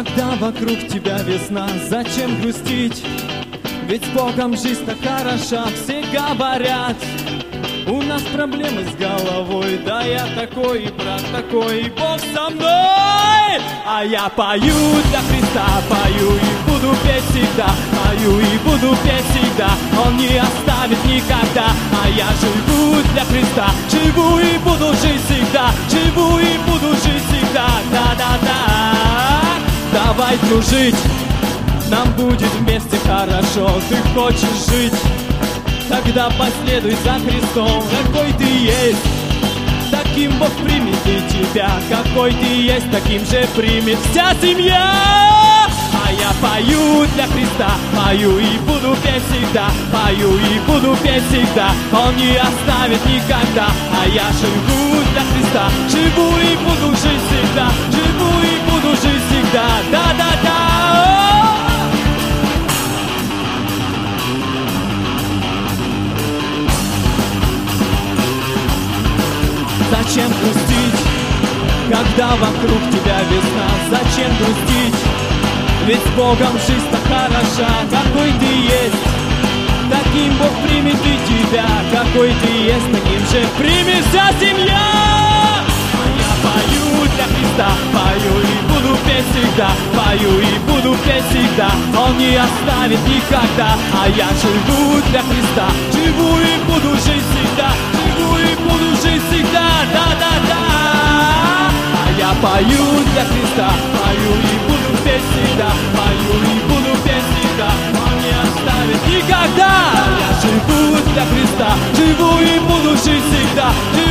Когда вокруг тебя весна, зачем грустить? Ведь с Богом жизнь так хороша, все говорят. У нас проблемы с головой, да я такой, и брат такой, и Бог со мной. А я пою для Христа, пою и буду петь всегда, пою и буду петь всегда, Он не оставит никогда. А я живу для Христа, живу и буду жить всегда, живу и буду жить всегда, да-да-да. Давай дружить, нам будет вместе хорошо. Ты хочешь жить? Тогда последуй за Христом, какой ты есть. Таким Бог примет и тебя, какой ты есть, таким же примет вся семья. А я пою для Христа, пою и буду петь всегда, пою и буду петь всегда, Он не оставит никогда. А я живу для Христа, живу и буду жить всегда, живу и буду жить всегда, да-да-да. Зачем грустить, когда вокруг тебя весна? Зачем грустить? Ведь с Богом жизнь так хороша, какой ты есть. Таким Бог примет и тебя, какой ты есть, таким же примет вся семья. А я пою для Христа, пою и буду петь всегда, пою и буду петь всегда, Он не оставит никогда. А я живу для Христа, живу и буду жить всегда, живу и буду жить всегда, да-да-да. А я пою для Христа, пою и буду петь всегда, пою и буду петь всегда, Он не оставит никогда. А я живу для Христа, живу и буду жить всегда.